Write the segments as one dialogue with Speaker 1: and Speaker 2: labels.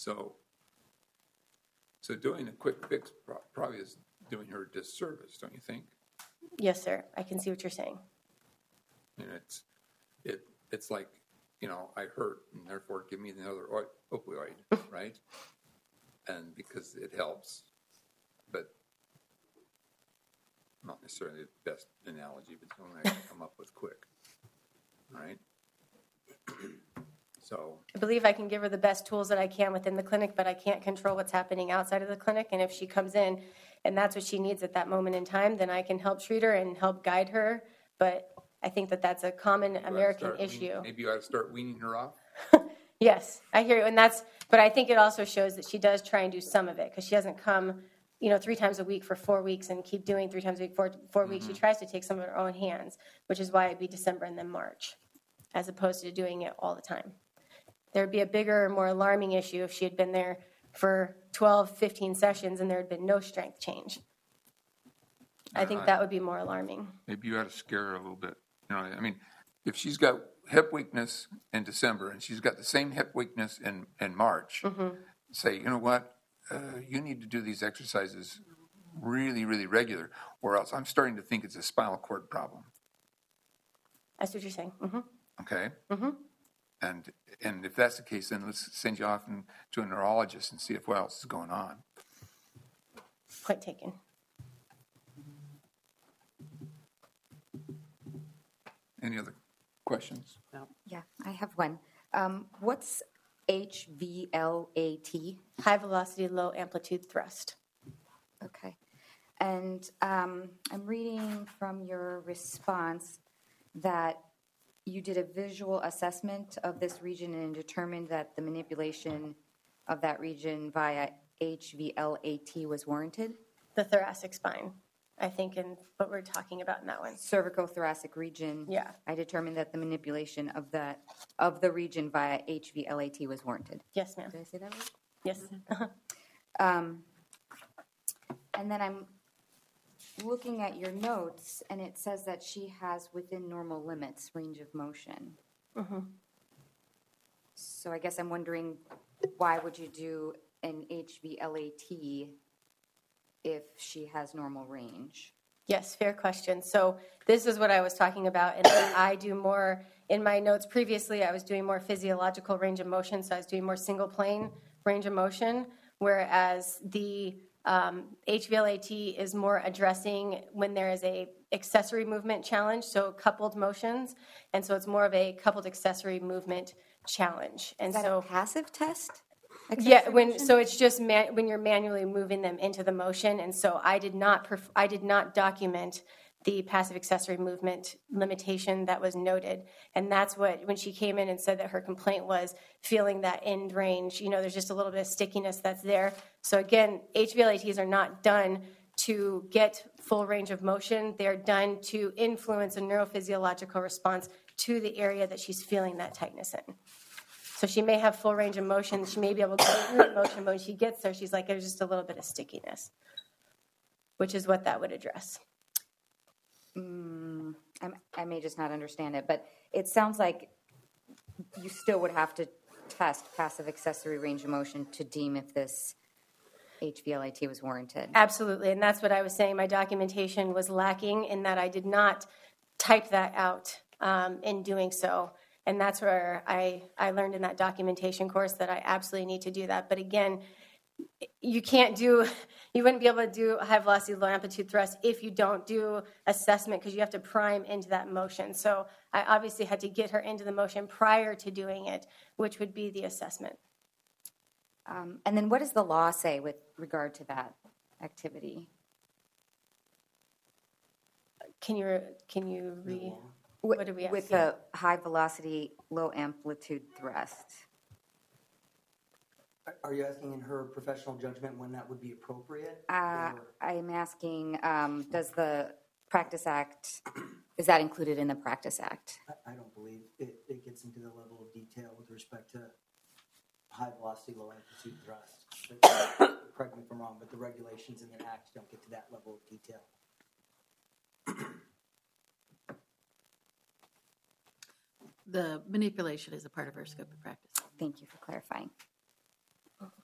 Speaker 1: So doing a quick fix probably is doing her a disservice, don't you think?
Speaker 2: Yes, sir. I can see what you're saying.
Speaker 1: And it's like, I hurt, and therefore give me another opioid, right? And because it helps, but not necessarily the best analogy, but it's the one I can come up with quick, right? So
Speaker 2: I believe I can give her the best tools that I can within the clinic, but I can't control what's happening outside of the clinic. And if she comes in and that's what she needs at that moment in time, then I can help treat her and help guide her. But I think that that's a common American issue.
Speaker 1: Maybe you ought to start weaning her off.
Speaker 2: Yes, I hear you. But I think it also shows that she does try and do some of it, because she doesn't come, 3 times a week for 4 weeks and keep doing 3 times a week, 4 weeks. She tries to take some of her own hands, which is why it'd be December and then March, as opposed to doing it all the time. There'd be a bigger, more alarming issue if she had been there for 12, 15 sessions and there had been no strength change. I think that would be more alarming.
Speaker 1: Maybe you ought to scare her a little bit. If she's got hip weakness in December and she's got the same hip weakness in March, say, you know what, you need to do these exercises really, really regular, or else I'm starting to think it's a spinal cord problem.
Speaker 2: That's what you're saying. Mm-hmm.
Speaker 1: Okay? Mm-hmm. And if that's the case, then let's send you off to a neurologist and see what else is going on.
Speaker 2: Point taken.
Speaker 1: Any other questions?
Speaker 3: No. Yeah, I have one. What's HVLAT?
Speaker 2: High velocity, low amplitude thrust.
Speaker 3: Okay. And I'm reading from your response that you did a visual assessment of this region and determined that the manipulation of that region via HVLAT was warranted?
Speaker 2: The thoracic spine, I think, in what we're talking about in that one.
Speaker 3: Cervicothoracic region.
Speaker 2: Yeah.
Speaker 3: I determined that the manipulation of the region via HVLAT was warranted.
Speaker 2: Yes, ma'am.
Speaker 3: Did I say that right?
Speaker 2: Yes.
Speaker 3: And then I'm looking at your notes, and it says that she has within normal limits range of motion. Mm-hmm. So I guess I'm wondering, why would you do an HVLAT if she has normal range?
Speaker 2: Yes, fair question. So this is what I was talking about, and I do more, in my notes previously, I was doing more physiological range of motion, so I was doing more single plane range of motion, whereas the HVLAT is more addressing when there is a accessory movement challenge, so coupled motions, and so it's more of a coupled accessory movement challenge. And
Speaker 3: is that
Speaker 2: so
Speaker 3: a passive test?
Speaker 2: Yeah, so it's just when you're manually moving them into the motion, and so I did not document the passive accessory movement limitation that was noted, and that's what, when she came in and said that her complaint was feeling that end range, there's just a little bit of stickiness that's there. So again, HVLATs are not done to get full range of motion. They're done to influence a neurophysiological response to the area that she's feeling that tightness in. So she may have full range of motion. She may be able to go through the motion, but when she gets there, she's like, there's just a little bit of stickiness, which is what that would address.
Speaker 3: I may just not understand it, but it sounds like you still would have to test passive accessory range of motion to deem if this HVLAT was warranted.
Speaker 2: Absolutely, and that's what I was saying. My documentation was lacking in that I did not type that out in doing so. And that's where I learned in that documentation course that I absolutely need to do that. But again, you wouldn't be able to do high velocity, low amplitude thrust if you don't do assessment, because you have to prime into that motion. So I obviously had to get her into the motion prior to doing it, which would be the assessment.
Speaker 3: And then what does the law say with regard to that activity?
Speaker 2: Can you read? What do we have?
Speaker 3: With a high velocity, low amplitude thrust.
Speaker 4: Are you asking in her professional judgment when that would be appropriate?
Speaker 3: I'm asking, does the Practice Act, is that included in the Practice Act?
Speaker 4: I don't believe it gets into the level of detail with respect to high velocity, low amplitude thrust. But, correct me if I'm wrong, but the regulations in the Act don't get to that level of detail.
Speaker 5: The manipulation is a part of our scope of practice.
Speaker 3: Thank you for clarifying.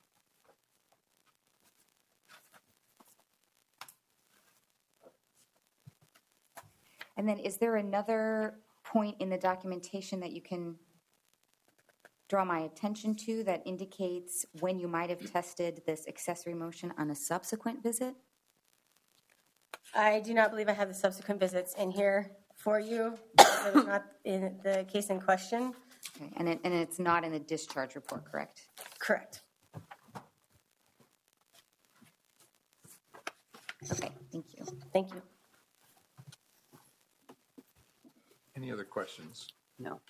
Speaker 3: And then is there another point in the documentation that you can draw my attention to that indicates when you might have tested this accessory motion on a subsequent visit?
Speaker 2: I do not believe I have the subsequent visits in here for you. It was not in the case in question.
Speaker 3: Okay. And it's not in the discharge report, correct?
Speaker 2: Correct.
Speaker 3: Okay, thank you.
Speaker 2: Thank you.
Speaker 1: Any other questions?
Speaker 4: No.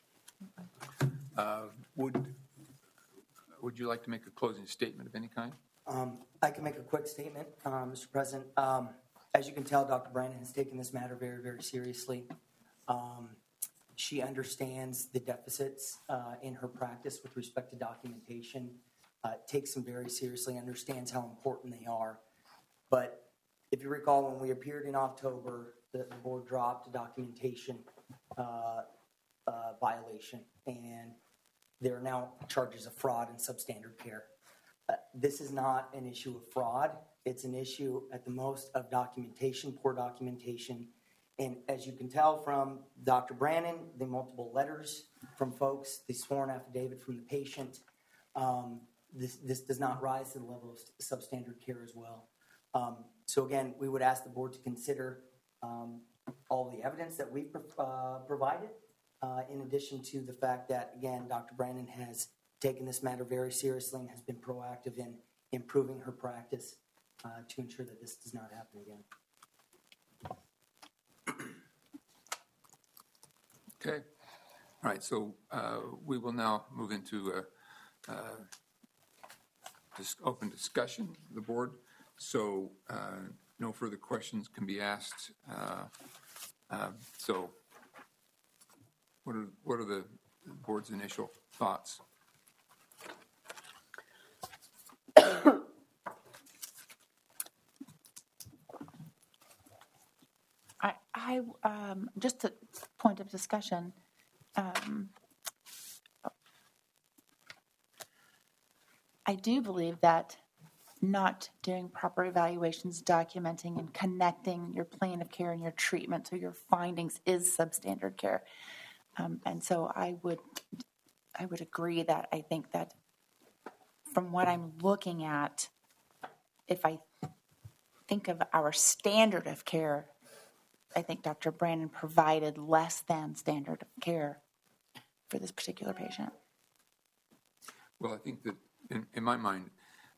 Speaker 1: Would you like to make a closing statement of any kind?
Speaker 4: I can make a quick statement, Mr. President. As you can tell, Dr. Brandon has taken this matter very, very seriously. She understands the deficits in her practice with respect to documentation, takes them very seriously, understands how important they are. But if you recall, when we appeared in October, the board dropped a documentation violation, and there are now charges of fraud and substandard care. This is not an issue of fraud. It's an issue at the most of documentation, poor documentation. And as you can tell from Dr. Brannon, the multiple letters from folks, the sworn affidavit from the patient, this does not rise to the level of substandard care as well. So again, we would ask the board to consider all the evidence that we've provided, in addition to the fact that, again, Dr. Brannon has taken this matter very seriously and has been proactive in improving her practice to ensure that this does not happen again.
Speaker 1: Okay. All right. So we will now move into this open discussion of the board. So no further questions can be asked. So what are the board's initial thoughts?
Speaker 5: I just a point of discussion. I do believe that not doing proper evaluations, documenting and connecting your plan of care and your treatment to your findings is substandard care. And so I would agree that I think that from what I'm looking at, if I think of our standard of care, I think Dr. Brandon provided less than standard of care for this particular patient.
Speaker 1: Well, I think that in my mind,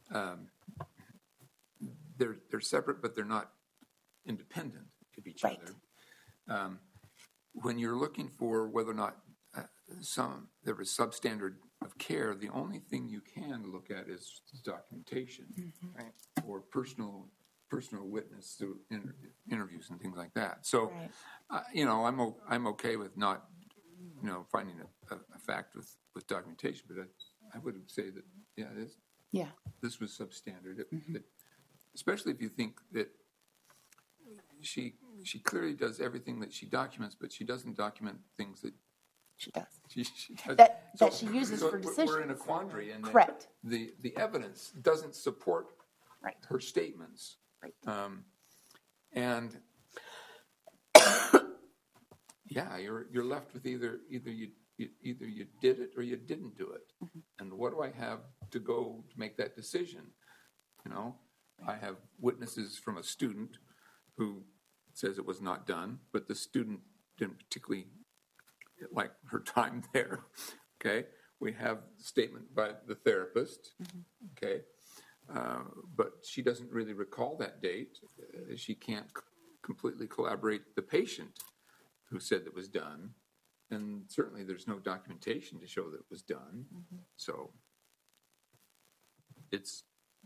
Speaker 1: they're separate, but they're not independent of each other. When you're looking for whether or not there was substandard of care, the only thing you can look at is documentation, right? Or personal witness through interviews and things like that. So, I'm okay with not, finding a fact with documentation, but I would say that, this was substandard. Especially if you think that she clearly does everything that she documents, but she doesn't document things that
Speaker 5: she does.
Speaker 1: She does.
Speaker 5: That she uses for decisions.
Speaker 1: We're in a quandary, and
Speaker 5: correct.
Speaker 1: The evidence doesn't support her statements.
Speaker 5: Right.
Speaker 1: And you're left with either you did it or you didn't do it. And what do I have to go to make that decision? I have witnesses from a student who says it was not done, but the student didn't particularly like her time there. Okay, we have a statement by the therapist. Okay. But she doesn't really recall that date. She can't completely collaborate the patient who said it was done. And certainly there's no documentation to show that it was done. So it's...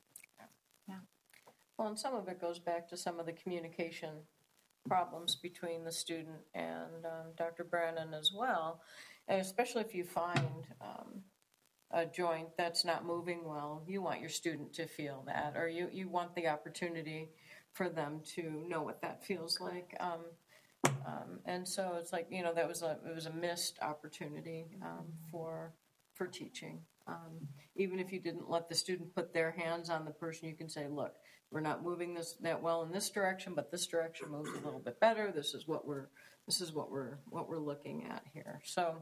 Speaker 6: Well, and some of it goes back to some of the communication problems between the student and Dr. Brannon as well, and especially if you find a joint that's not moving well, you want your student to feel that, or you want the opportunity for them to know what that feels like. And so it's like, it was a missed opportunity for teaching. Even if you didn't let the student put their hands on the person, you can say, look, we're not moving this that well in this direction, but this direction moves a little bit better. This is what we're looking at here. So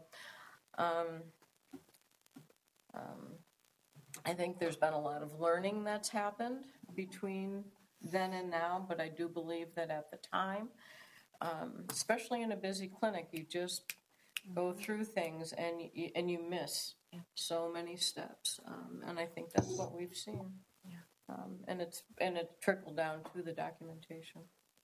Speaker 6: I think there's been a lot of learning that's happened between then and now, but I do believe that at the time, especially in a busy clinic, you just go through things and you miss so many steps, and I think that's what we've seen. And it trickled down to the documentation.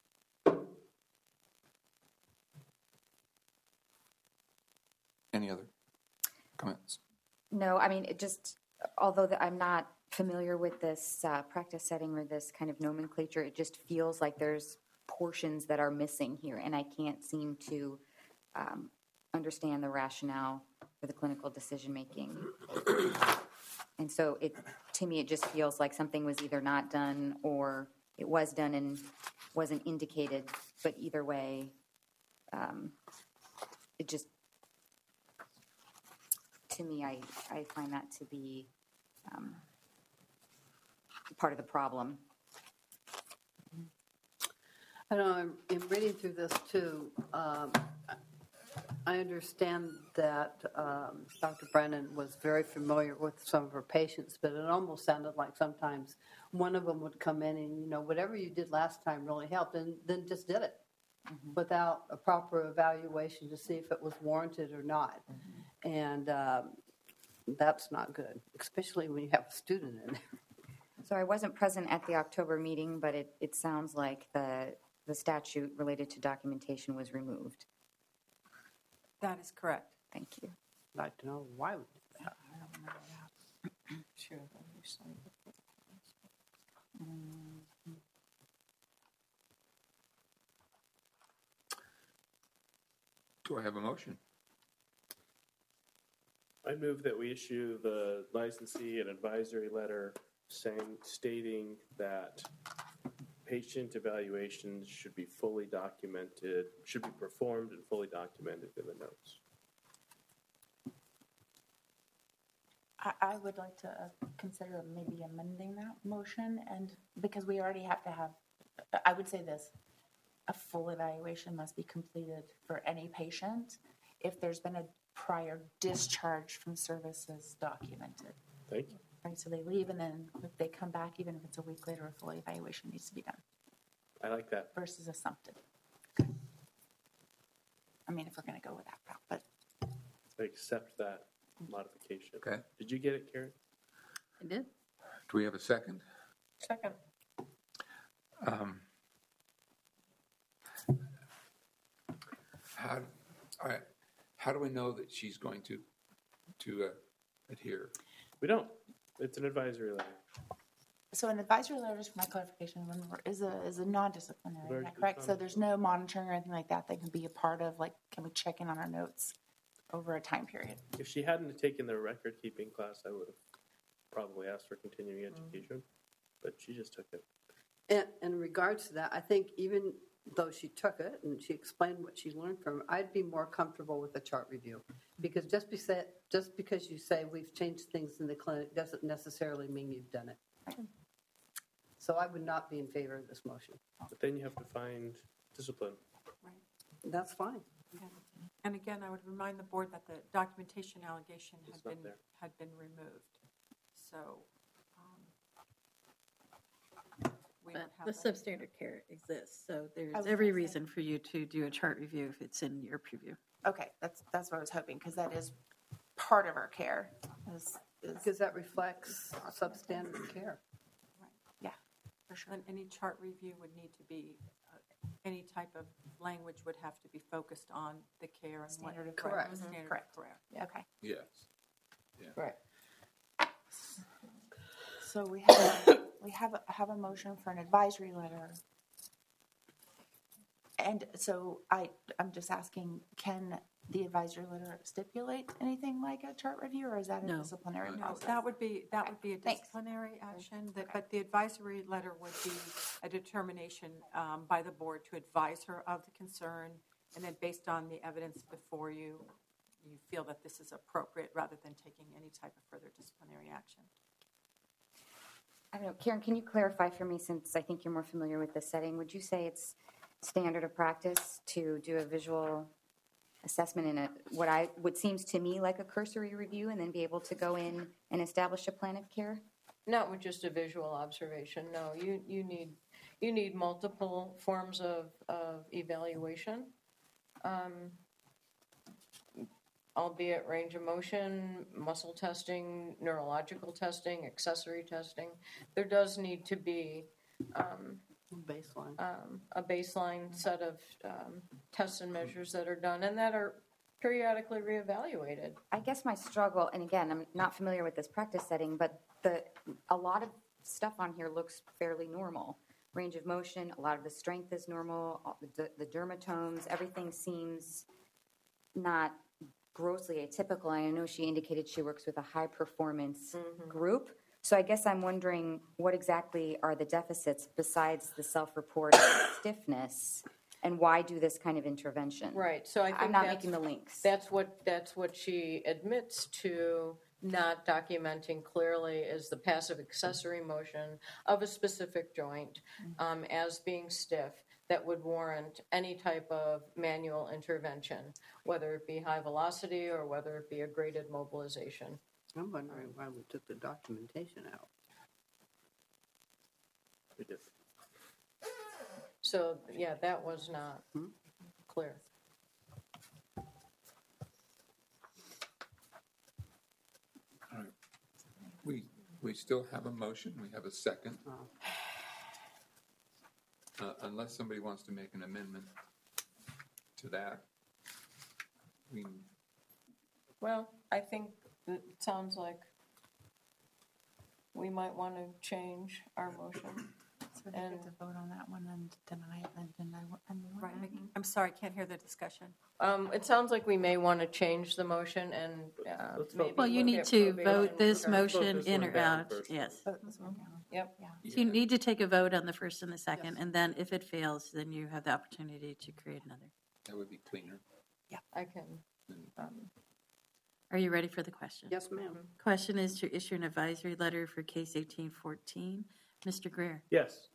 Speaker 1: Any other comments?
Speaker 3: No, I mean, it just, although I'm not familiar with this practice setting or this kind of nomenclature, it just feels like there's portions that are missing here, and I can't seem to understand the rationale for the clinical decision-making. And so to me, it just feels like something was either not done or it was done and wasn't indicated, but either way, it just, to me, I find that to be part of the problem.
Speaker 7: I don't know, in reading through this too, I understand that Dr. Brennan was very familiar with some of her patients, but it almost sounded like sometimes one of them would come in and, whatever you did last time really helped, and then just did it without a proper evaluation to see if it was warranted or not. And that's not good, especially when you have a student in there.
Speaker 3: So I wasn't present at the October meeting, but it sounds like the statute related to documentation was removed.
Speaker 8: That is correct.
Speaker 3: Thank you.
Speaker 7: I'd like to know why we did that.
Speaker 6: Sure.
Speaker 1: Do I have a motion?
Speaker 9: I move that we issue the licensee an advisory letter stating that patient evaluations should be fully documented, should be performed and fully documented in the notes.
Speaker 5: I would like to consider maybe amending that motion, and because we already have to have, I would say this, a full evaluation must be completed for any patient if there's been a prior discharge from services documented.
Speaker 9: Thank you.
Speaker 5: Right, so they leave, and then if they come back, even if it's a week later, a full evaluation needs to be done
Speaker 9: I like that.
Speaker 5: versus assumptive. Okay. I mean, if we're going to go with that route, but
Speaker 9: I accept that modification.
Speaker 1: Okay.
Speaker 9: Did you get it, Karen?
Speaker 7: I did.
Speaker 1: Do we have a second?
Speaker 6: Second.
Speaker 1: How do we know that she's going to adhere?
Speaker 9: We don't. It's an advisory letter.
Speaker 5: so an advisory letter, just for my clarification, remember, is a non-disciplinary, is
Speaker 9: Very
Speaker 5: that correct? So
Speaker 9: non-disciplinary.
Speaker 5: there's no monitoring or anything like that. They can be a part of, like, can we check in on our notes over a time period?
Speaker 9: If she hadn't taken the record keeping class, I would have probably asked for continuing education, but she just took it.
Speaker 7: And in regards to that, I think even though she took it and she explained what she learned from it, I'd be more comfortable with the chart review. Because just because you say we've changed things in the clinic doesn't necessarily mean you've done it. So I would not be in favor of this motion.
Speaker 9: But then you have to find discipline.
Speaker 7: That's fine.
Speaker 8: And again, I would remind the board that the documentation allegation
Speaker 9: It's not there.
Speaker 8: had been removed. So we would
Speaker 10: But
Speaker 8: have
Speaker 10: the
Speaker 8: that.
Speaker 10: substandard care exists, so
Speaker 5: I
Speaker 10: there's
Speaker 5: was
Speaker 10: every
Speaker 5: gonna say-
Speaker 10: reason for you to do a chart review if it's in your preview.
Speaker 5: Okay, that's what I was hoping, because that is part of our care. Is
Speaker 7: Because that reflects substandard care.
Speaker 5: yeah, for sure.
Speaker 8: And any chart review would need to be, any type of language would have to be focused on the care and what.
Speaker 5: Standard of
Speaker 7: care. Correct.
Speaker 8: Standard of
Speaker 5: Correct.
Speaker 8: care.
Speaker 5: Okay.
Speaker 1: Yes.
Speaker 6: Right.
Speaker 5: So we have a motion for an advisory letter. And so I'm just asking, can the advisory letter stipulate anything like a chart review, or is that a
Speaker 10: No.
Speaker 5: disciplinary
Speaker 8: No,
Speaker 5: process?
Speaker 8: that would be a
Speaker 5: Thanks.
Speaker 8: disciplinary action, but the advisory letter would be a determination by the board to advise her of the concern, and then based on the evidence before you, you feel that this is appropriate rather than taking any type of further disciplinary action.
Speaker 3: I don't know, Karen, can you clarify for me, since I think you're more familiar with the setting, would you say it's standard of practice to do a visual assessment in what seems to me like a cursory review and then be able to go in and establish a plan of care?
Speaker 6: Not with just a visual observation, no. You need multiple forms of evaluation, albeit range of motion, muscle testing, neurological testing, accessory testing. There does need to be
Speaker 7: Baseline.
Speaker 6: a baseline set of tests and measures that are done and that are periodically reevaluated.
Speaker 3: I guess my struggle, and again, I'm not familiar with this practice setting, but a lot of stuff on here looks fairly normal. Range of motion, a lot of the strength is normal, the dermatomes, everything seems not grossly atypical. I know she indicated she works with a high performance group. So I guess I'm wondering what exactly are the deficits besides the self-reported stiffness, and why do this kind of intervention?
Speaker 6: Right. So I think
Speaker 3: I'm not making the links.
Speaker 6: That's what she admits to not documenting clearly is the passive accessory motion of a specific joint as being stiff that would warrant any type of manual intervention, whether it be high velocity or whether it be a graded mobilization.
Speaker 7: I'm wondering why we took the documentation out.
Speaker 9: We did.
Speaker 6: So, yeah, that was not clear.
Speaker 1: All right. We still have a motion. We have a second. Unless somebody wants to make an amendment to that.
Speaker 6: Well, I think it sounds like we might want to change our motion.
Speaker 5: So we get to vote on that one and deny it and deny one.
Speaker 8: Right. I'm sorry, I can't hear the discussion.
Speaker 6: It sounds like we may want to change the motion and
Speaker 9: Let's
Speaker 6: maybe
Speaker 9: vote.
Speaker 10: Well, you
Speaker 6: look
Speaker 10: need
Speaker 6: at
Speaker 10: to
Speaker 6: probation
Speaker 10: vote this
Speaker 6: regarding-
Speaker 10: motion
Speaker 9: this
Speaker 10: in
Speaker 9: one
Speaker 10: or
Speaker 9: down
Speaker 10: out,
Speaker 9: first.
Speaker 10: yes.
Speaker 5: Vote this one down.
Speaker 6: Yep.
Speaker 10: So you need to take a vote on the first and the second, and then if it fails, then you have the opportunity to create another.
Speaker 1: That would be cleaner.
Speaker 6: I can.
Speaker 10: Are you ready for the question?
Speaker 7: Yes, ma'am.
Speaker 10: Question is to issue an advisory letter for case 1814. Mr. Greer,
Speaker 9: Yes.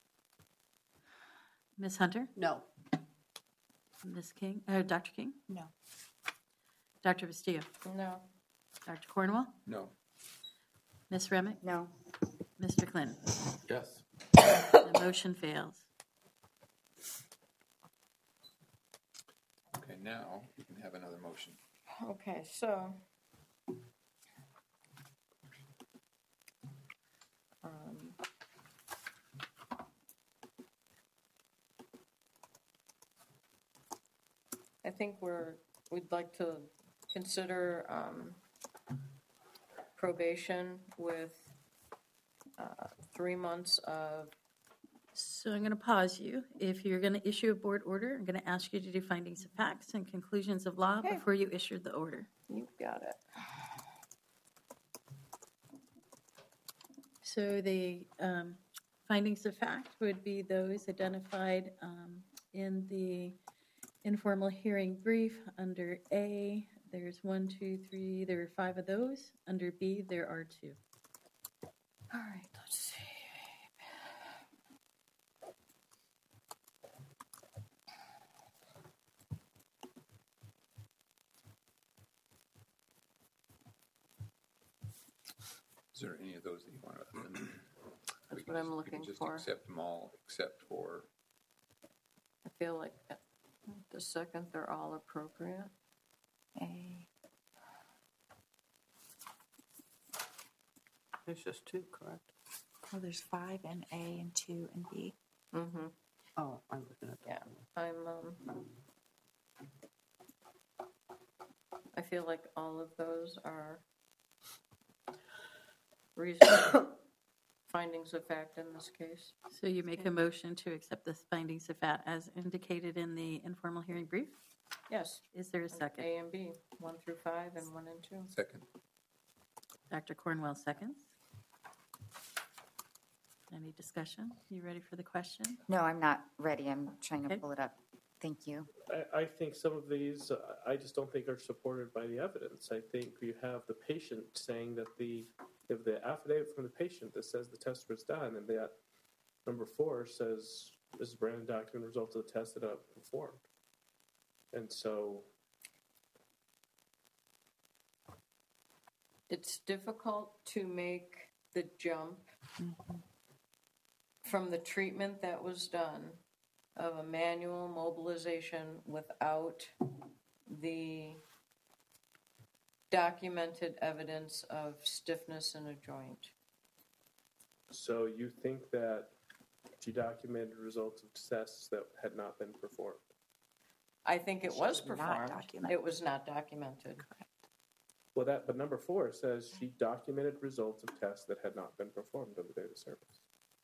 Speaker 10: Ms. Hunter,
Speaker 7: No.
Speaker 10: Ms. King, Dr. King,
Speaker 5: No.
Speaker 10: Dr. Castillo,
Speaker 6: No.
Speaker 10: Dr. Cornwell,
Speaker 1: No.
Speaker 10: Ms. Remick,
Speaker 3: No.
Speaker 10: Mr. Clinton.
Speaker 9: Yes.
Speaker 10: The motion fails.
Speaker 1: Okay, now you can have another motion.
Speaker 6: Okay, so I think we'd like to consider probation with 3 months of.
Speaker 10: So I'm going to pause you. If you're going to issue a board order, I'm going to ask you to do findings of facts and conclusions of law
Speaker 6: Okay.
Speaker 10: before you issue the order.
Speaker 6: You got it.
Speaker 10: So the findings of fact would be those identified in the informal hearing brief. Under A, there's 1, 2, 3, there are 5 of those. Under B, there are 2.
Speaker 6: All right, let's see.
Speaker 1: Is there any of those that you want to amend?
Speaker 6: That's what I'm looking
Speaker 1: We can just
Speaker 6: for.
Speaker 1: accept them all except for,
Speaker 6: I feel like at the second they're all appropriate.
Speaker 10: A.
Speaker 7: There's just 2, correct?
Speaker 5: Well, there's 5 in A and 2 in B.
Speaker 6: Mm-hmm.
Speaker 7: Oh, I'm looking at
Speaker 6: Yeah.
Speaker 7: that.
Speaker 6: I feel like all of those are reasonable findings of fact in this case.
Speaker 10: So you make a motion to accept the findings of fact as indicated in the informal hearing brief?
Speaker 6: Yes.
Speaker 10: Is there a second?
Speaker 6: A and B, 1 through 5 and 1 and 2.
Speaker 1: second.
Speaker 10: Dr. Cornwell seconds. Any discussion? You ready for the question?
Speaker 3: No, I'm not ready. I'm trying to
Speaker 10: Okay.
Speaker 3: pull it up. Thank you.
Speaker 9: I think some of these, I just don't think are supported by the evidence. I think you have the patient saying that if the affidavit from the patient that says the test was done, and that number 4 says Mrs. Brandon documented results of the test that are performed. And so
Speaker 6: It's difficult to make the jump from the treatment that was done of a manual mobilization without the documented evidence of stiffness in a joint.
Speaker 9: So you think that she documented results of tests that had not been performed?
Speaker 6: I think it was
Speaker 5: did not
Speaker 6: performed.
Speaker 5: document.
Speaker 6: It was not documented.
Speaker 9: Well, but number 4 says she documented results of tests that had not been performed on the date of service.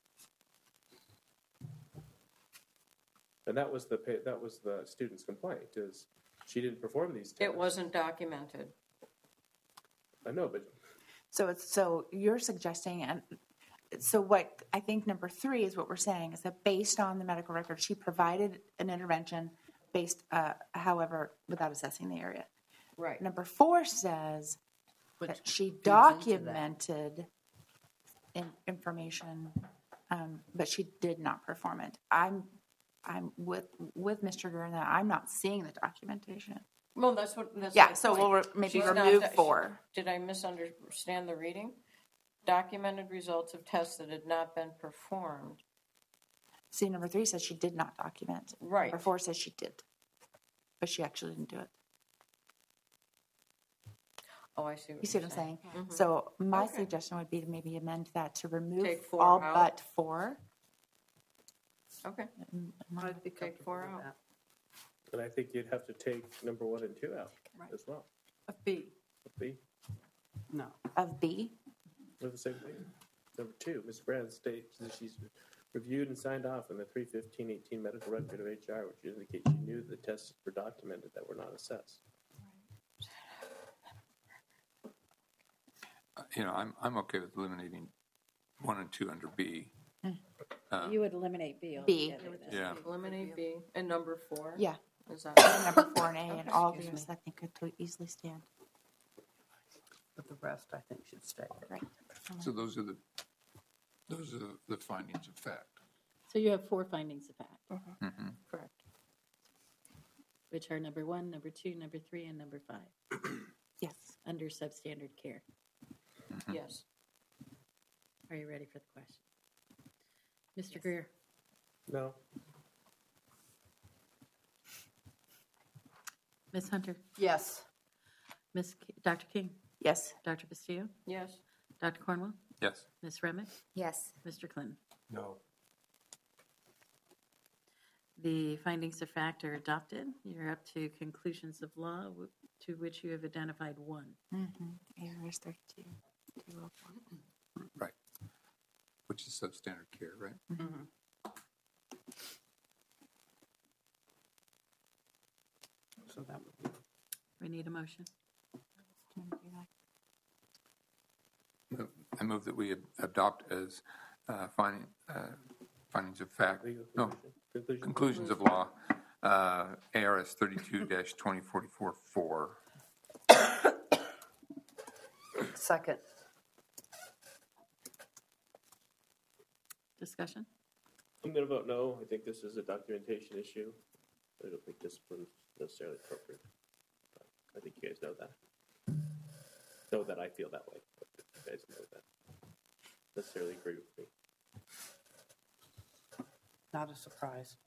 Speaker 9: And that was the student's complaint, is she didn't perform these tests.
Speaker 6: It wasn't documented.
Speaker 9: I know, but
Speaker 5: So you're suggesting, and so what I think number 3 is what we're saying is that based on the medical record, she provided an intervention based, however, without assessing the area.
Speaker 6: Right.
Speaker 5: Number 4 says
Speaker 7: Which
Speaker 5: that she
Speaker 7: feeds into that.
Speaker 5: documented information, but she did not perform it. I'm with Mr. Greer in that I'm not seeing the documentation.
Speaker 6: Well, that's
Speaker 5: Yeah,
Speaker 6: my
Speaker 5: so
Speaker 6: point.
Speaker 5: we'll maybe
Speaker 6: She's not
Speaker 5: remove
Speaker 6: that-
Speaker 5: 4.
Speaker 6: Did I misunderstand the reading? Documented results of tests that had not been performed.
Speaker 5: See, number 3 says she did not document.
Speaker 6: Right.
Speaker 5: Number 4 says she did, but she actually didn't do it.
Speaker 6: Oh, I see what
Speaker 5: You see
Speaker 6: you're
Speaker 5: what I'm saying?
Speaker 6: Mhm.
Speaker 5: So my
Speaker 6: Okay.
Speaker 5: suggestion would be to maybe amend that to remove
Speaker 6: Take 4
Speaker 5: all
Speaker 6: out.
Speaker 5: but 4.
Speaker 6: Okay.
Speaker 7: I'd be
Speaker 6: Take
Speaker 7: comfortable
Speaker 6: 4
Speaker 7: with
Speaker 6: out.
Speaker 7: that.
Speaker 9: and I think you'd have to take number 1 and 2 out as well.
Speaker 7: A B,
Speaker 9: B,
Speaker 7: no.
Speaker 5: Of B.
Speaker 9: they're the same thing. Number 2, Ms. Brand states that she's reviewed and signed off on the 3/15/18 medical record of HR, which indicates she knew the tests were documented that were not assessed.
Speaker 1: I'm okay with eliminating 1 and 2 under B.
Speaker 10: You would eliminate B
Speaker 5: B.
Speaker 10: altogether then.
Speaker 1: Yeah.
Speaker 6: Eliminate B. And number 4?
Speaker 5: Yeah.
Speaker 6: Is that?
Speaker 5: Number 4 and A, and all of these I think could easily stand.
Speaker 7: But the rest, I think, should stay.
Speaker 5: Right.
Speaker 1: So those are the findings of fact.
Speaker 10: So you have 4 findings of fact,
Speaker 1: Mm-hmm.
Speaker 6: Correct.
Speaker 10: which are number 1, number 2, number 3, and number 5,
Speaker 5: Yes.
Speaker 10: under substandard care.
Speaker 6: Yes.
Speaker 10: Are you ready for the question? Mr. Greer,
Speaker 9: No.
Speaker 10: Ms. Hunter,
Speaker 7: Yes.
Speaker 10: Dr. King,
Speaker 5: Yes.
Speaker 10: Dr. Castillo,
Speaker 6: Yes.
Speaker 10: Dr. Cornwell,
Speaker 1: Yes.
Speaker 10: Ms. Remick,
Speaker 3: Yes.
Speaker 10: Mr. Clinton.
Speaker 1: No.
Speaker 10: The findings of fact are adopted. You're up to conclusions of law, to which you have identified 1.
Speaker 5: ARS 32. 204.
Speaker 1: Right. Which is substandard care, right?
Speaker 7: So that would be,
Speaker 10: We need a motion.
Speaker 5: Can you do that?
Speaker 1: I move that we adopt as findings of fact,
Speaker 9: Legal
Speaker 1: no,
Speaker 9: conclusion.
Speaker 1: conclusions of law, ARS 32-2044-4.
Speaker 7: second.
Speaker 10: Discussion?
Speaker 9: I'm going to vote no. I think this is a documentation issue. I don't think discipline is necessarily appropriate. But I think you guys know that. Know that I feel that way. But you guys know that. Necessarily agree with me.
Speaker 7: Not a surprise.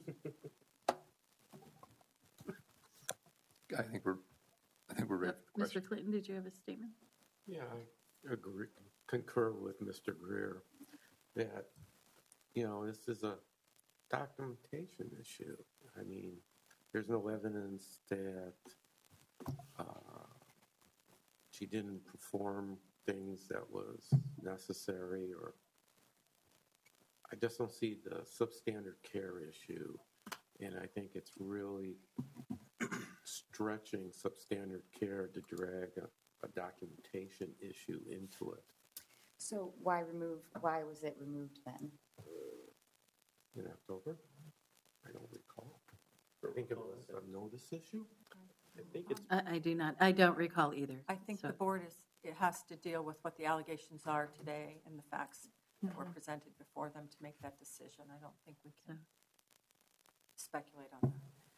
Speaker 1: I think we're ready for the question.
Speaker 10: Mr. Clinton, did you have a statement?
Speaker 11: Yeah, I agree, concur with Mr. Greer that, this is a documentation issue. I mean, there's no evidence that she didn't perform things that was necessary, or I just don't see the substandard care issue, and I think it's really stretching substandard care to drag a documentation issue into it.
Speaker 3: So why was it removed then?
Speaker 11: In October? I don't recall. think it was a notice issue?
Speaker 9: I think it's,
Speaker 10: I do not, I don't recall either.
Speaker 8: I think
Speaker 10: So-
Speaker 8: the board it has to deal with what the allegations are today and the facts that were presented before them to make that decision. I don't think we can speculate on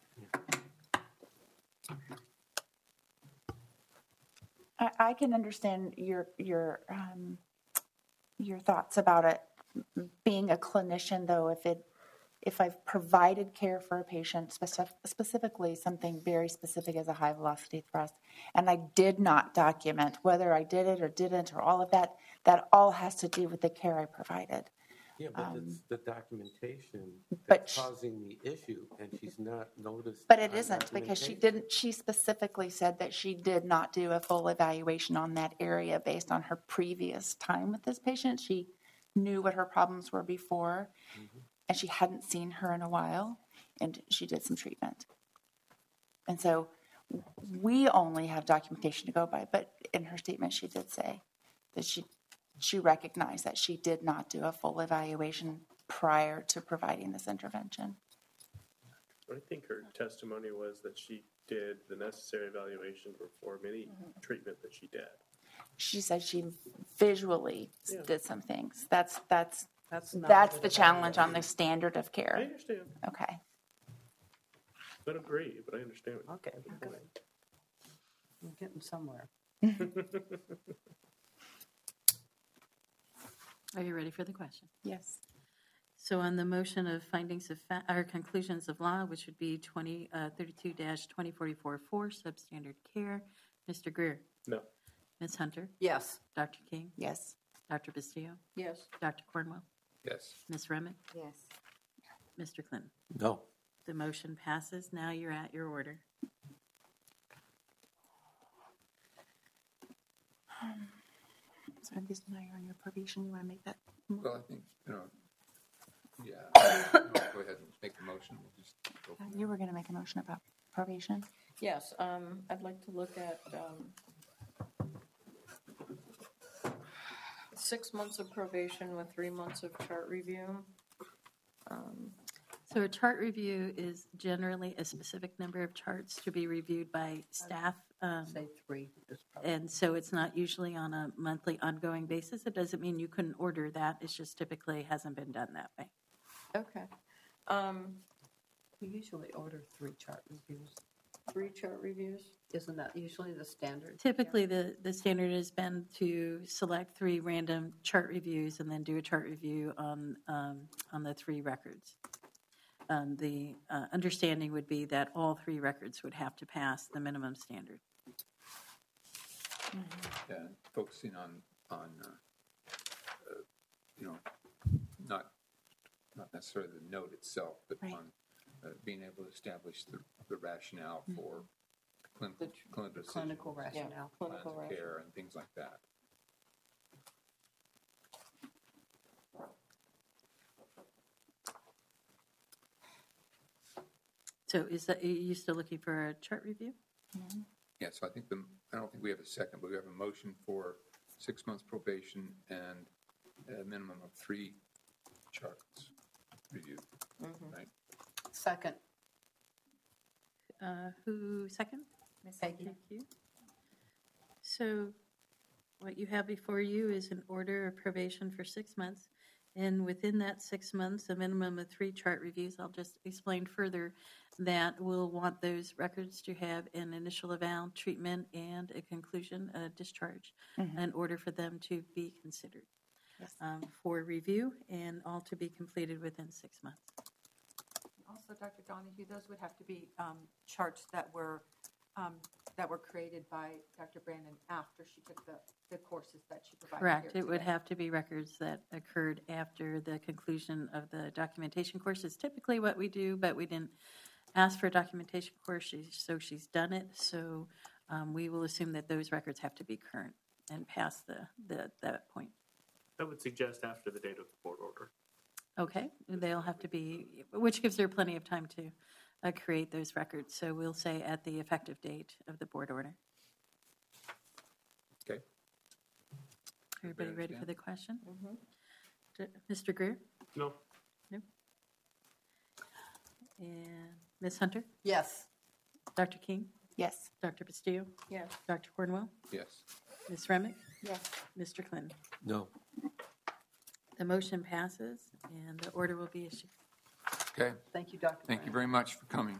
Speaker 8: that.
Speaker 5: I can understand your thoughts about it. Being a clinician, though, if I've provided care for a patient, specifically something very specific as a high velocity thrust, and I did not document whether I did it or didn't or all of that, that all has to do with the care I provided.
Speaker 11: Yeah, but it's the documentation
Speaker 5: but
Speaker 11: that's
Speaker 5: sh-
Speaker 11: causing the issue, and she's not noticed.
Speaker 5: But it
Speaker 11: on
Speaker 5: isn't, because
Speaker 11: documentation.
Speaker 5: she specifically said that she did not do a full evaluation on that area based on her previous time with this patient. She knew what her problems were before, and she hadn't seen her in a while, and she did some treatment. And so we only have documentation to go by, but in her statement, she did say that she recognized that she did not do a full evaluation prior to providing this intervention.
Speaker 9: I think her testimony was that she did the necessary evaluation before any treatment that she did.
Speaker 5: She said she visually did some things. That's
Speaker 7: not
Speaker 5: the challenge on the standard of
Speaker 9: I
Speaker 5: care.
Speaker 9: understand.
Speaker 5: Okay.
Speaker 9: I don't agree, but I understand.
Speaker 7: Okay, good. We're getting somewhere.
Speaker 10: Are you ready for the question?
Speaker 5: Yes.
Speaker 10: So on the motion of findings of or conclusions of law, which would be 32-2044-4, substandard care, Mr. Greer,
Speaker 9: No.
Speaker 10: Ms. Hunter,
Speaker 7: Yes.
Speaker 10: Dr. King,
Speaker 5: Yes.
Speaker 10: Dr. Bastillo,
Speaker 6: Yes.
Speaker 10: Dr. Cornwell,
Speaker 1: Yes.
Speaker 10: Ms. Remick,
Speaker 3: Yes.
Speaker 10: Mr. Clinton.
Speaker 11: No.
Speaker 10: The motion passes. Now you're at your order.
Speaker 5: So I guess now you're on your probation. You want to make that?
Speaker 1: Well, I think, yeah, go ahead and make the motion. We'll just go from there.
Speaker 5: You were going to make a motion about probation.
Speaker 6: Yes, I'd like to look at 6 months of probation with 3 months of chart review.
Speaker 10: So a chart review is generally a specific number of charts to be reviewed by staff.
Speaker 7: Say 3 is probably.
Speaker 10: And so it's not usually on a monthly ongoing basis. It doesn't mean you couldn't order that. It's just typically hasn't been done that way.
Speaker 6: Okay.
Speaker 7: We usually order 3 chart reviews.
Speaker 6: 3 chart reviews.
Speaker 7: Isn't that usually the standard?
Speaker 10: Typically, the standard has been to select 3 random chart reviews and then do a chart review on the 3 records. The understanding would be that all 3 records would have to pass the minimum standard.
Speaker 1: Yeah, focusing on not necessarily the note itself, but
Speaker 5: Right.
Speaker 1: on being able to establish the rationale for clinical decisions,
Speaker 7: Clinical rationale.
Speaker 6: Yeah,
Speaker 1: plans
Speaker 6: clinical
Speaker 1: of
Speaker 6: rationale.
Speaker 1: care, and things like that.
Speaker 10: So are you still looking for a chart review?
Speaker 1: Yeah, so I don't think we have a second, but we have a motion for 6 months probation and a minimum of 3 charts reviewed, right?
Speaker 7: Second.
Speaker 10: Who second?
Speaker 7: Peggy.
Speaker 10: Thank you. So what you have before you is an order of probation for 6 months. And within that 6 months, a minimum of 3 chart reviews. I'll just explain further that we'll want those records to have an initial eval, treatment, and a conclusion, a discharge, in order for them to be considered
Speaker 5: Yes.
Speaker 10: for review, and all to be completed within 6 months.
Speaker 8: Also, Dr. Donahue, those would have to be charts that were created by Dr. Brandon after she took the courses that she provided
Speaker 10: Correct.
Speaker 8: here
Speaker 10: It would
Speaker 8: today.
Speaker 10: have to be records that occurred after the conclusion of the documentation course. Is typically what we do, but we didn't ask for a documentation course, so she's done it. So we will assume that those records have to be current and past that point.
Speaker 9: I would suggest after the date of the board order.
Speaker 10: Okay, they'll have to be, which gives her plenty of time to create those records. So we'll say at the effective date of the board order.
Speaker 1: Okay.
Speaker 10: Everybody ready for
Speaker 1: understand?
Speaker 10: the question? Mr. Greer?
Speaker 9: No.
Speaker 10: And Ms. Hunter?
Speaker 7: Yes.
Speaker 10: Dr. King?
Speaker 5: Yes.
Speaker 10: Dr. Castillo?
Speaker 6: Yes.
Speaker 10: Dr. Cornwell?
Speaker 1: Yes.
Speaker 10: Ms. Remick?
Speaker 3: Yes.
Speaker 10: Mr. Clinton?
Speaker 11: No.
Speaker 10: The motion passes, and the order will be issued.
Speaker 1: Okay.
Speaker 7: Thank you, Dr.
Speaker 1: Thank you
Speaker 7: Brennan.
Speaker 1: very much for coming.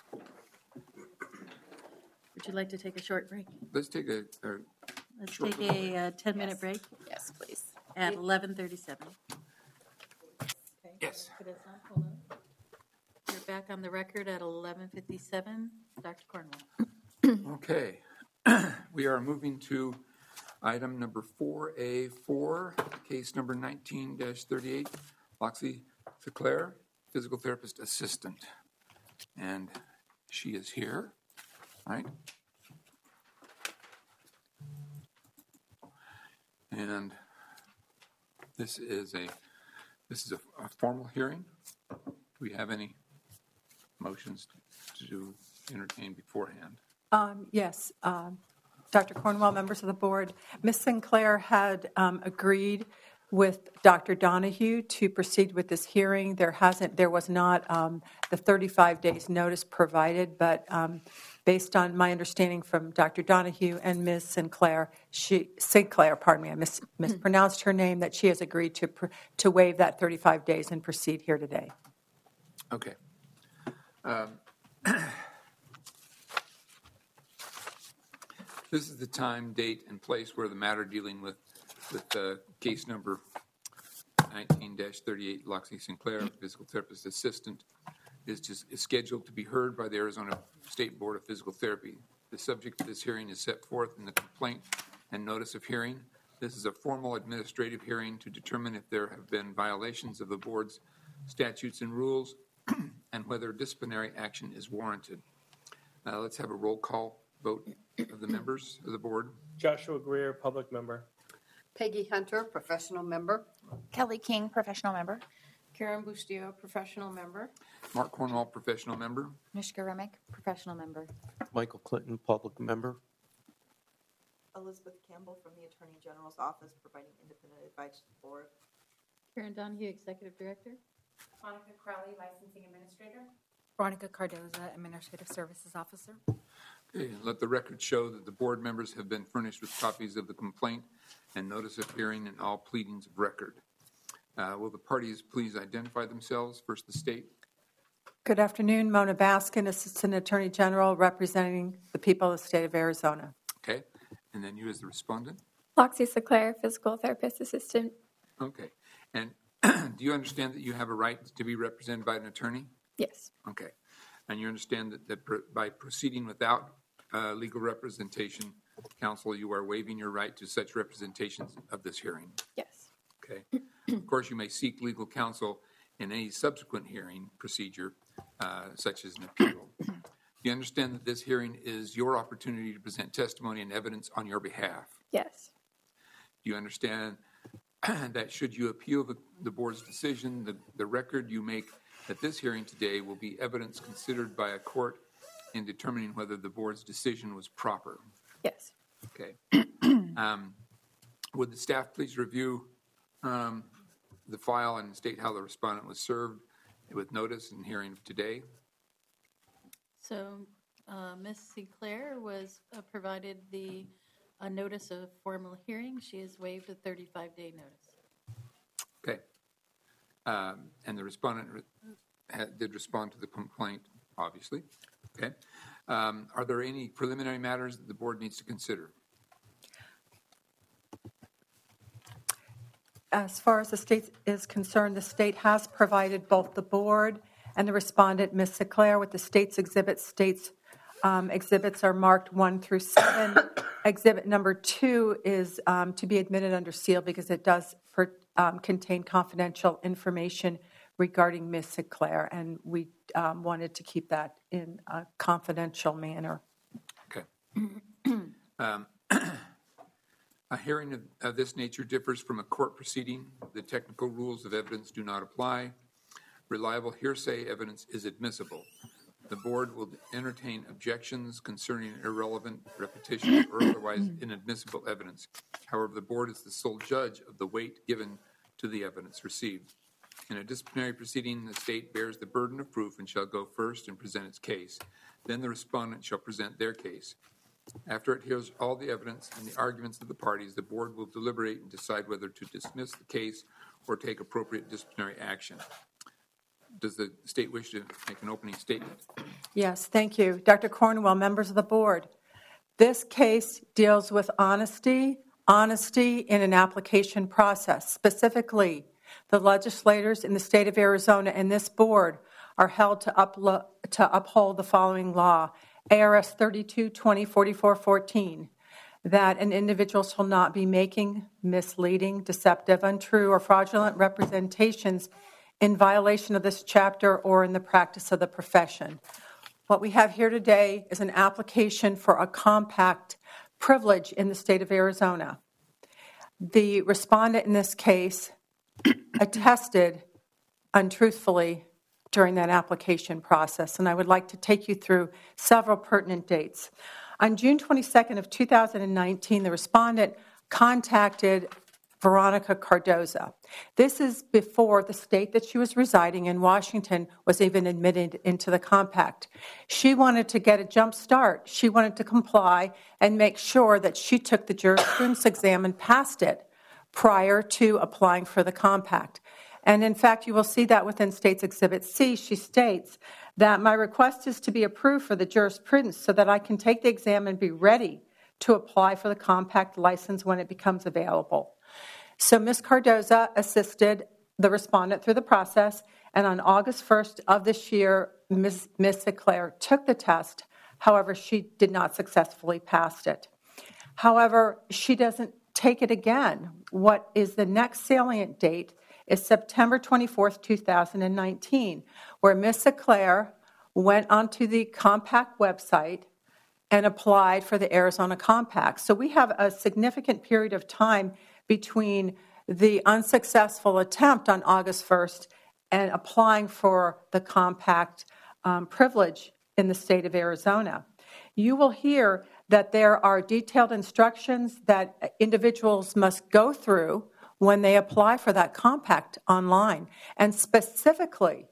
Speaker 10: Would you like to take a short break?
Speaker 1: Let's take a
Speaker 10: Let's
Speaker 1: Sure.
Speaker 10: take a 10-minute break
Speaker 5: Yes, please.
Speaker 10: at 11:37.
Speaker 1: Yes.
Speaker 10: Put us on, hold on. You're back on the record at 11:57. Dr. Cornwell.
Speaker 1: Okay. We are moving to item number 4A4, case number 19-38, Loxie Seclair, physical therapist assistant. And she is here, right? And this is a formal hearing. Do we have any motions to entertain beforehand?
Speaker 8: Yes, Dr. Cornwell, members of the board, Ms. Sinclair had agreed with Dr. Donahue to proceed with this hearing. There was not the 35 days notice provided, but based on my understanding from Dr. Donahue and Ms. Sinclair, I mispronounced her name, that she has agreed to waive that 35 days and proceed here today.
Speaker 1: Okay. This is the time, date, and place where the matter dealing with case number 19-38, Loxie Sinclair, physical therapist assistant, is scheduled to be heard by the Arizona State Board of Physical Therapy. The subject of this hearing is set forth in the complaint and notice of hearing. This is a formal administrative hearing to determine if there have been violations of the board's statutes and rules and whether disciplinary action is warranted. Let's have a roll call vote of the members of the board.
Speaker 9: Joshua Greer, public member.
Speaker 7: Peggy Hunter, professional member.
Speaker 5: Kelly King, professional member.
Speaker 6: Karen Bustillo, professional member.
Speaker 1: Mark Cornwall, professional member.
Speaker 3: Mishka Remick, professional member.
Speaker 11: Michael Clinton, public member.
Speaker 12: Elizabeth Campbell from the Attorney General's Office, providing independent advice to the board.
Speaker 10: Karen Donahue, Executive Director.
Speaker 2: Monica Crowley, licensing administrator.
Speaker 3: Veronica Cardoza, Administrative Services Officer.
Speaker 1: Okay, let the record show that the board members have been furnished with copies of the complaint and notice of hearing and all pleadings of record. Will the parties please identify themselves? First, the state.
Speaker 8: Good afternoon, Mona Baskin, Assistant Attorney General, representing the people of the state of Arizona.
Speaker 1: Okay, and then you as the respondent.
Speaker 13: Loxie Seclair, physical therapist assistant.
Speaker 1: Okay, and do you understand that you have a right to be represented by an attorney?
Speaker 13: Yes.
Speaker 1: Okay, and you understand that by proceeding without legal representation, counsel, you are waiving your right to such representations of this hearing?
Speaker 13: Yes.
Speaker 1: Okay. Of course, you may seek legal counsel in any subsequent hearing procedure, such as an appeal. You understand that this hearing is your opportunity to present testimony and evidence on your behalf?
Speaker 13: Yes.
Speaker 1: Do you understand that should you appeal the board's decision, the record you make at this hearing today will be evidence considered by a court in determining whether the board's decision was proper?
Speaker 13: Yes.
Speaker 1: Okay. Would the staff please review the file and state how the respondent was served with notice and hearing today?
Speaker 10: So Ms. Sinclair was provided the notice of formal hearing. She has waived a 35-day notice.
Speaker 1: Okay. And the respondent did respond to the complaint, obviously. Okay. Are there any preliminary matters that the board needs to consider?
Speaker 8: As far as the state is concerned, the state has provided both the board and the respondent, Ms. Sinclair, with the state's exhibits. Exhibits are marked 1 through 7. Exhibit number 2 is to be admitted under seal because it does contain confidential information regarding Ms. Sinclair, and we wanted to keep that in a confidential manner.
Speaker 1: Okay. A hearing of this nature differs from a court proceeding. The technical rules of evidence do not apply. Reliable hearsay evidence is admissible. The board will entertain objections concerning irrelevant, repetitious, or otherwise inadmissible evidence. However, the board is the sole judge of the weight given to the evidence received. In a disciplinary proceeding, the state bears the burden of proof and shall go first and present its case. Then the respondent shall present their case. After it hears all the evidence and the arguments of the parties, the board will deliberate and decide whether to dismiss the case or take appropriate disciplinary action. Does the state wish to make an opening statement?
Speaker 8: Yes, thank you. Dr. Cornwell, members of the board, this case deals with honesty in an application process. Specifically, the legislators in the state of Arizona and this board are held to uphold the following law, ARS 32-20-44-14, that an individual shall not be making misleading, deceptive, untrue, or fraudulent representations in violation of this chapter or in the practice of the profession. What we have here today is an application for a compact privilege in the state of Arizona. The respondent in this case attested untruthfully during that application process, and I would like to take you through several pertinent dates. On June 22nd of 2019, the respondent contacted Veronica Cardoza. This is before the state that she was residing in, Washington, was even admitted into the compact. She wanted to get a jump start. She wanted to comply and make sure that she took the jurisprudence exam and passed it prior to applying for the compact. And in fact, you will see that within State's Exhibit C. She states that my request is to be approved for the jurisprudence so that I can take the exam and be ready to apply for the compact license when it becomes available. So Ms. Cardoza assisted the respondent through the process, and on August 1st of this year, Ms. Sinclair took the test. However, she did not successfully pass it. However, she doesn't take it again. What is the next salient date is September 24th, 2019, where Ms. Sinclair went onto the compact website and applied for the Arizona Compact. So we have a significant period of time between the unsuccessful attempt on August 1st and applying for the compact privilege in the state of Arizona. You will hear that there are detailed instructions that individuals must go through when they apply for that compact online. And specifically,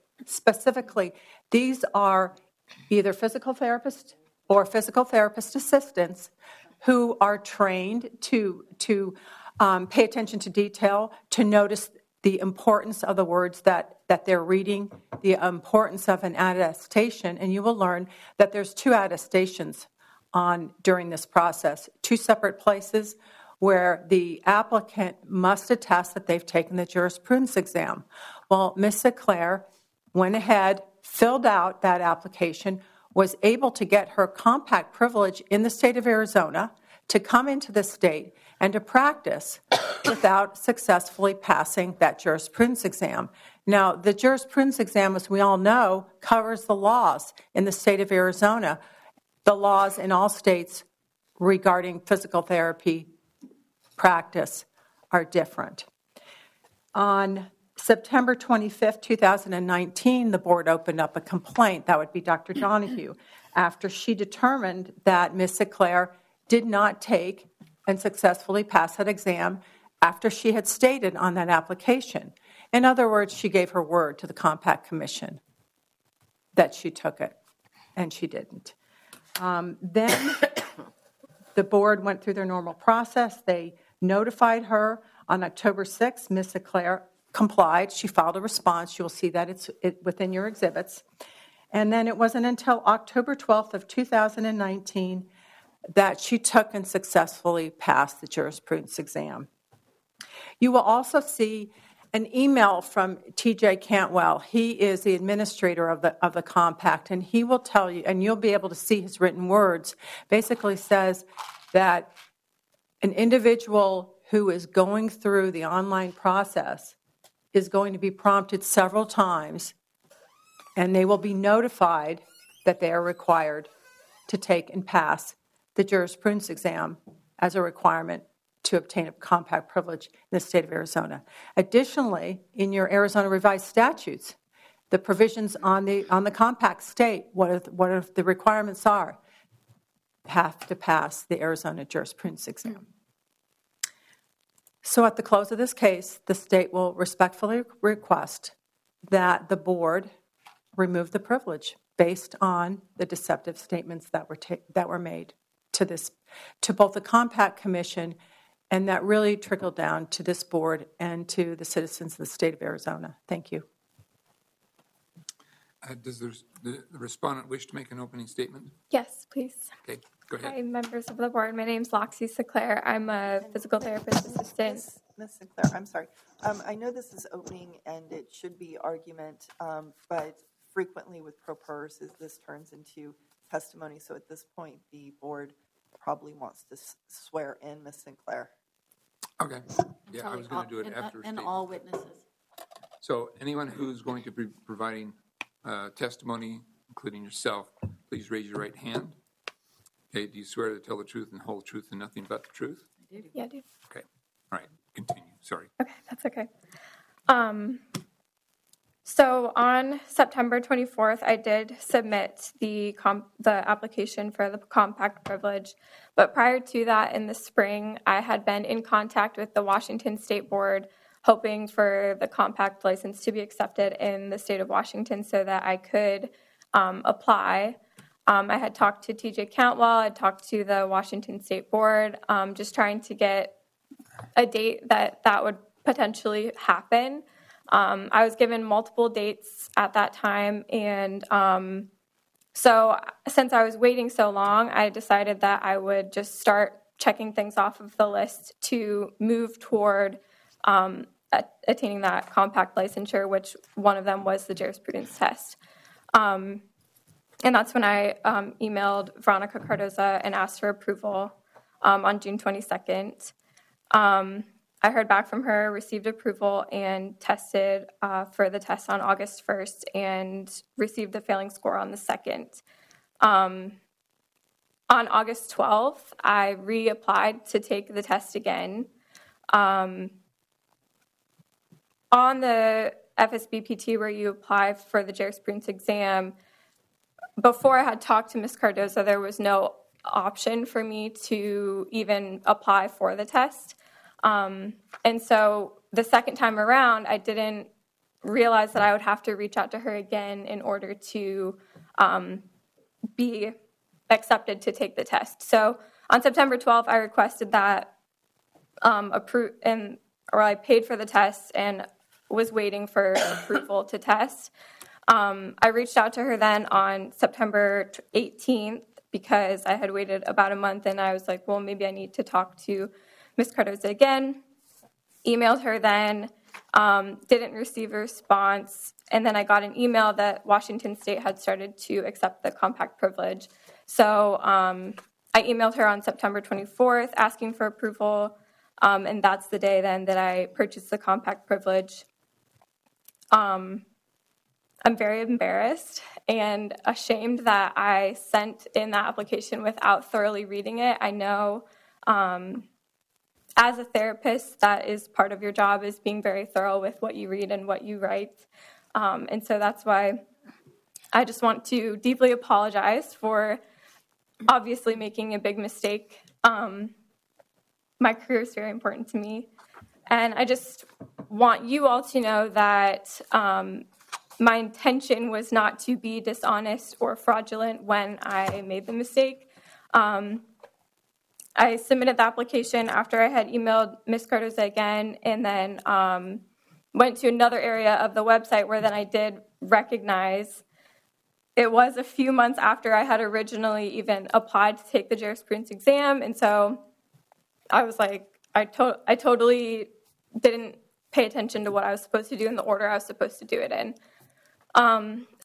Speaker 8: these are either physical therapists or physical therapist assistants who are trained to pay attention to detail, to notice the importance of the words that they're reading, the importance of an attestation, and you will learn that there's 2 attestations during this process, 2 separate places where the applicant must attest that they've taken the jurisprudence exam. Well, Ms. Sinclair went ahead, filled out that application, was able to get her compact privilege in the state of Arizona to come into the state and to practice without successfully passing that jurisprudence exam. Now, the jurisprudence exam, as we all know, covers the laws in the state of Arizona. The laws in all states regarding physical therapy practice are different. On September 25th, 2019, the board opened up a complaint. That would be Dr. Donahue, after she determined that Ms. Sinclair did not take and successfully pass that exam after she had stated on that application. In other words, she gave her word to the Compact Commission that she took it, and she didn't. Then the board went through their normal process. They notified her on October 6th. Ms. Sinclair complied. She filed a response. You'll see that it's within your exhibits. And then it wasn't until October 12th of 2019 that she took and successfully passed the jurisprudence exam. You will also see an email from T.J. Cantwell. He is the administrator of the compact, and he will tell you, and you'll be able to see his written words, basically says that an individual who is going through the online process is going to be prompted several times, and they will be notified that they are required to take and pass the jurisprudence exam as a requirement to obtain a compact privilege in the state of Arizona. Additionally, in your Arizona revised statutes, the provisions on the compact state what the requirements are, have to pass the Arizona jurisprudence exam. So at the close of this case, the state will respectfully request that the board remove the privilege based on the deceptive statements that were made to both the Compact Commission, and that really trickled down to this board and to the citizens of the state of Arizona. Thank you.
Speaker 1: Does the respondent wish to make an opening statement?
Speaker 13: Yes, please.
Speaker 1: Okay, go ahead.
Speaker 13: Hi, members of the board. My name's Loxie Sinclair. I'm a physical therapist assistant.
Speaker 12: Ms. Sinclair, I'm sorry. I know this is opening and it should be argument, but frequently with pro pers, this turns into testimony. So at this point, the board probably wants to swear in Ms. Sinclair.
Speaker 1: Okay. Yeah, I was going to do it after.
Speaker 10: And all witnesses.
Speaker 1: So anyone who's going to be providing testimony, including yourself, please raise your right hand. Okay, do you swear to tell the truth and the whole truth and nothing but the truth?
Speaker 13: Yeah, I do.
Speaker 1: Okay, all right, continue, sorry.
Speaker 13: Okay, that's okay. So on September 24th, I did submit the application for the compact privilege. But prior to that, in the spring, I had been in contact with the Washington State Board, hoping for the compact license to be accepted in the state of Washington so that I could apply. I had talked to TJ Cantwell, I talked to the Washington State Board, just trying to get a date that would potentially happen. I was given multiple dates at that time, and so since I was waiting so long, I decided that I would just start checking things off of the list to move toward attaining that compact licensure, which one of them was the jurisprudence test. And that's when I emailed Veronica Cardoza and asked for approval on June 22nd. I heard back from her, received approval, and tested for the test on August 1st and received a failing score on the 2nd. On August 12th, I reapplied to take the test again. On the FSBPT where you apply for the jurisprudence exam, before I had talked to Ms. Cardoza, there was no option for me to even apply for the test. And so the second time around, I didn't realize that I would have to reach out to her again in order to be accepted to take the test. So on September 12th, I requested that I paid for the test and was waiting for approval to test. I reached out to her then on September 18th because I had waited about a month, and I was like, well, maybe I need to talk to Ms. Cardoza again. Emailed her then, didn't receive a response, and then I got an email that Washington State had started to accept the compact privilege. So I emailed her on September 24th asking for approval, and that's the day then that I purchased the compact privilege. I'm very embarrassed and ashamed that I sent in that application without thoroughly reading it. I know as a therapist, that is part of your job, is being very thorough with what you read and what you write. And so that's why I just want to deeply apologize for obviously making a big mistake. My career is very important to me. And I just want you all to know that my intention was not to be dishonest or fraudulent when I made the mistake. I submitted the application after I had emailed Ms. Cardoza again, and then went to another area of the website where then I did recognize it was a few months after I had originally even applied to take the jurisprudence exam, and so I was like, I totally didn't pay attention to what I was supposed to do in the order I was supposed to do it in.